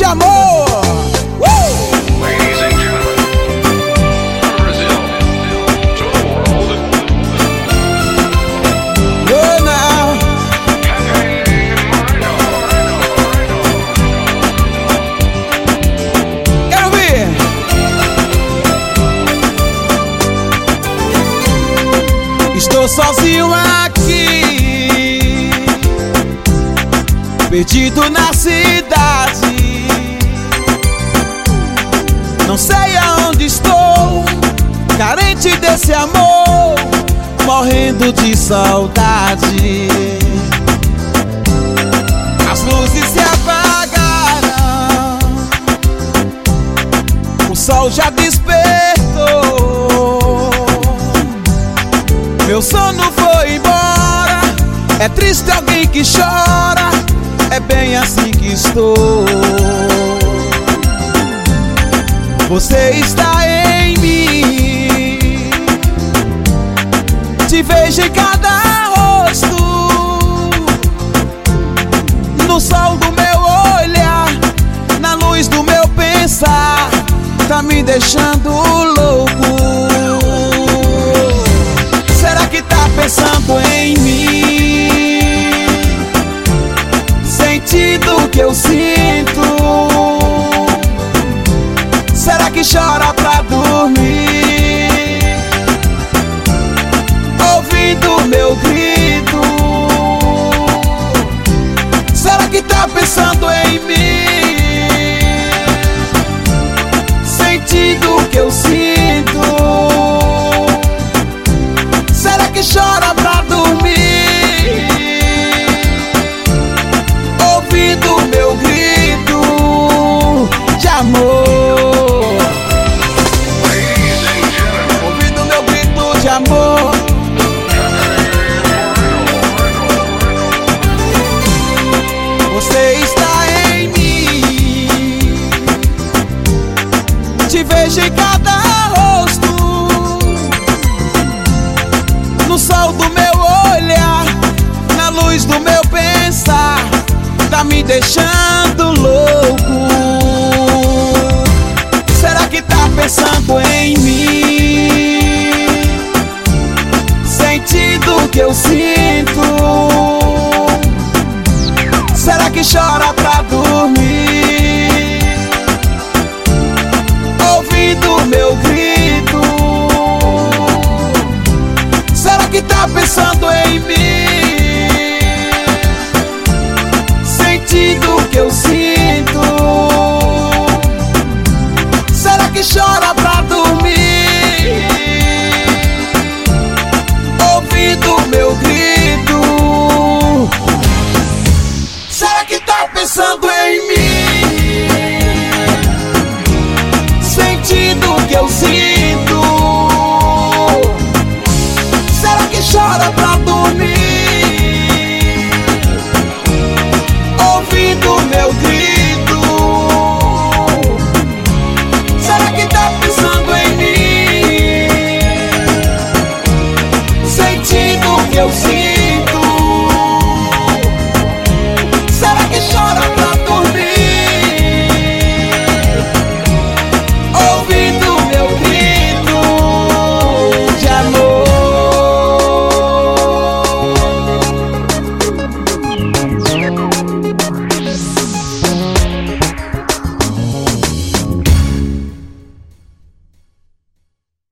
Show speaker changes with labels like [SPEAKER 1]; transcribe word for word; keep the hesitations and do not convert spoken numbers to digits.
[SPEAKER 1] de amor.
[SPEAKER 2] Ladies and gentlemen, from Brazil to the world.
[SPEAKER 1] Oh, now. Quero ver. Estou sozinho aqui, perdido na cidade. Não sei aonde estou, carente desse amor, morrendo de saudade. As luzes se apagaram, o sol já despertou, meu sono foi embora. É triste alguém que chora, é bem assim que estou. Você está em mim, te vejo em cada rosto, no sol do meu olhar, na luz do meu pensar, tá me deixando louco. Será que tá pensando em mim, sentindo o que eu sinto? Será que chora pra dormir, ouvindo meu grito? Será que tá pensando em mim, sentindo o que eu sinto? Será que chora pra dormir, ouvindo meu grito de amor? De amor, você está em mim, te vejo em cada rosto, no sol do meu olhar, na luz do meu pensar, tá me deixando